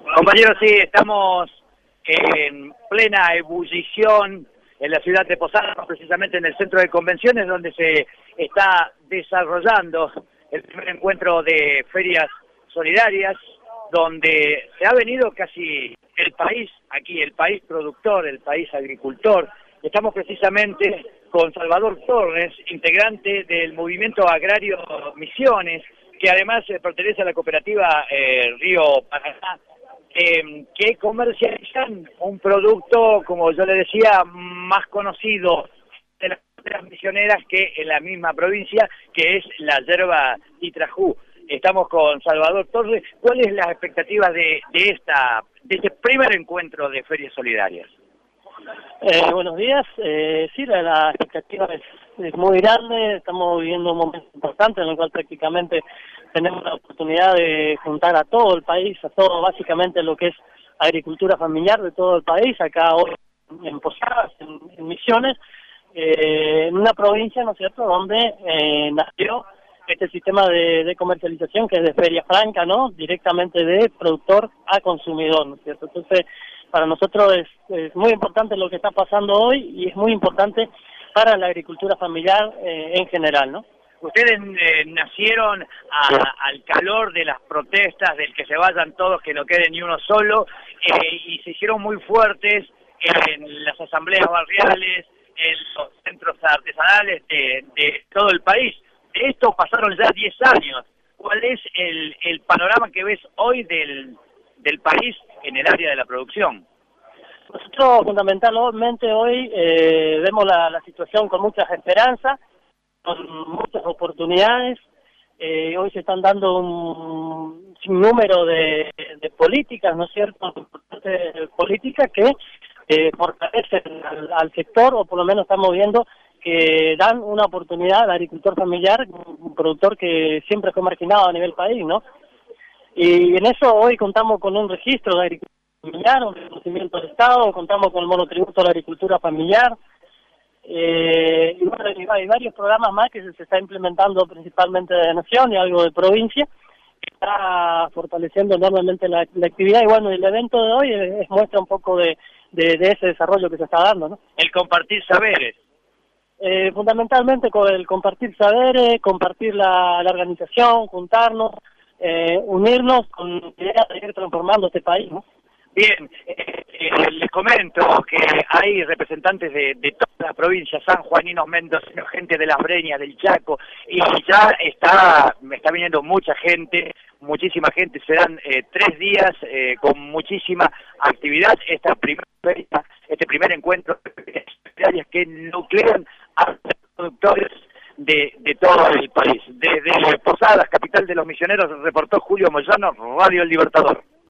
Compañeros, sí, estamos en plena ebullición en la ciudad de Posadas, precisamente en el centro de convenciones, donde se está desarrollando el primer encuentro de ferias solidarias, donde se ha venido casi el país, aquí el país productor, el país agricultor. Estamos precisamente con Salvador Torres, integrante del movimiento agrario Misiones, que además pertenece a la cooperativa Río Paraná, que comercializan un producto, como yo le decía, más conocido de las misioneras que en la misma provincia, que es la yerba titrajú. Estamos con Salvador Torres. ¿Cuál es la expectativa de este primer encuentro de ferias solidarias? Buenos días. Sí, la expectativa es muy grande. Estamos viviendo un momento importante en el cual prácticamente tenemos la oportunidad de juntar a todo el país, a todo básicamente lo que es agricultura familiar de todo el país, acá hoy en Posadas, en Misiones, en una provincia, ¿no es cierto?, donde nació este sistema de comercialización que es de feria franca, ¿no?, directamente de productor a consumidor, ¿no es cierto? Entonces, para nosotros es muy importante lo que está pasando hoy y es muy importante para la agricultura familiar en general, ¿no? Ustedes nacieron al calor de las protestas, del que se vayan todos, que no quede ni uno solo, y se hicieron muy fuertes en las asambleas barriales, en los centros artesanales de todo el país. De esto pasaron ya 10 años. ¿Cuál es el panorama que ves hoy del país en el área de la producción? Nosotros fundamentalmente hoy vemos la situación con muchas esperanzas, con muchas oportunidades. Hoy se están dando un sinnúmero de políticas, ¿no es cierto?, políticas que fortalecen al sector, o por lo menos estamos viendo que dan una oportunidad al agricultor familiar, un productor que siempre fue marginado a nivel país, ¿no? Y en eso hoy contamos con un registro de agricultura familiar, un reconocimiento del Estado, contamos con el monotributo a la agricultura familiar, y bueno, hay varios programas más que se está implementando principalmente de nación y algo de provincia, que está fortaleciendo enormemente la actividad, y bueno, el evento de hoy muestra un poco de ese desarrollo que se está dando, ¿no? El compartir saberes. Fundamentalmente con el compartir saberes, compartir la organización, juntarnos, unirnos con la idea de ir transformando este país, ¿no? Bien, les comento que hay representantes de toda la provincia, sanjuaninos, mendocinos, gente de Las Breñas, del Chaco, y ya me está viniendo mucha gente, muchísima gente. Serán 3 días con muchísima actividad. Este primer encuentro de ferias que nuclean a los productores de todo el país. Desde Posadas, capital de los misioneros, reportó Julio Moyano, Radio El Libertador.